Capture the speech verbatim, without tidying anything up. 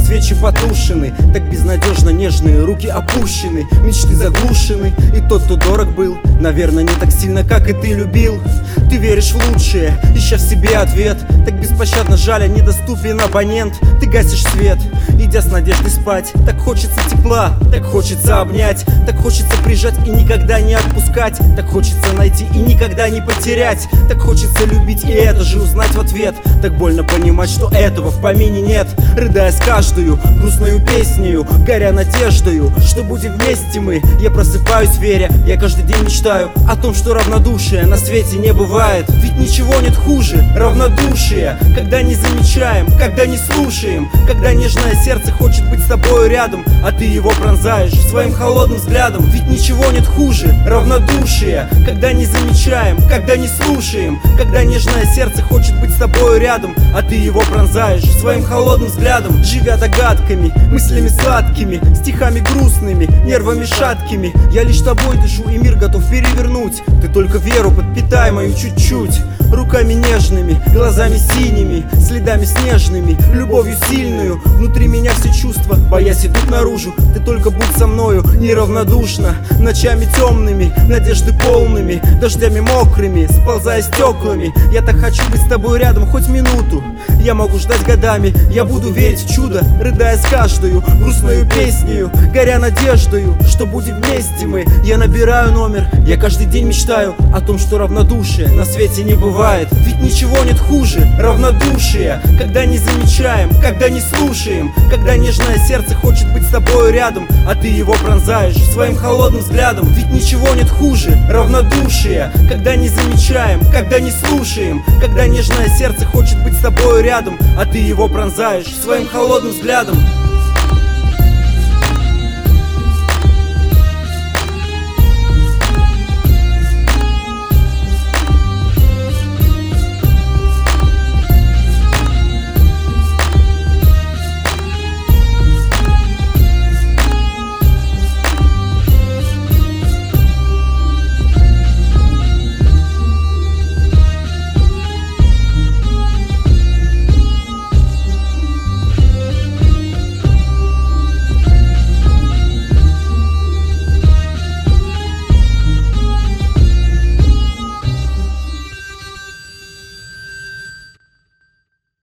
свечи потушены, так безнадежно нежные руки опущены, мечты заглушены. И тот, кто дорог был, наверное, не так сильно, как и ты любил. Ты веришь в лучшее, ища в себе ответ. Так беспощадно жаля, недоступен абонент. Ты гасишь свет, идя с надеждой спать. Так хочется тепла, так хочется обнять, так хочется прижать и никогда не отпускать. Так хочется найти и никогда не потерять. Так хочется любить и это же узнать в ответ. Так больно понимать, что этого в помине нет. Рыдая с каждую грустную песнею, горя надеждою, что будем вместе мы. Я просыпаюсь веря, я каждый день мечтаю о том, что равнодушие на свете не бывает. Ведь ничего нет хуже равнодушия, когда не замечаем, когда не слушаем, когда нежное сердце хочет быть с тобою рядом, а ты его пронзаешь своим холодным взглядом. Ведь ничего нет хуже равнодушия, когда не замечаем, когда не слушаем, когда нежное сердце хочет быть с тобою рядом, а ты его пронзаешь своим холодным взглядом. Живя догадками, мыслями сладкими, стихами грустными, нервами шаткими, я лишь тобой дышу и мир готов перевернуть. Ты только веру подпитай мою чуть-чуть. Руками нежными, глазами синими, следами снежными, любовью сильную. Внутри меня все чувства, боясь, идут наружу. Ты только будь со мною неравнодушно. Ночами темными, надежды полными, дождями мокрыми, сползая стеклами. Я так хочу быть с тобой рядом хоть минуту. Я могу ждать годами, я буду верить в чудо, рыдая с каждую грустную песнею, горя надеждою, что будем вместе мы. Я набираю номер, я каждый день мечтаю о том, что равнодушие на свете не бывает. Ведь ничего нет хуже равнодушия, когда не замечаем, когда не слушаем, когда нежное сердце хочет быть с тобою рядом, а ты его пронзаешь своим холодным взглядом. Ведь ничего нет хуже равнодушия, когда не замечаем, когда не слушаем, когда нежное сердце хочет быть с тобою рядом, а ты его пронзаешь своим холодным взглядом.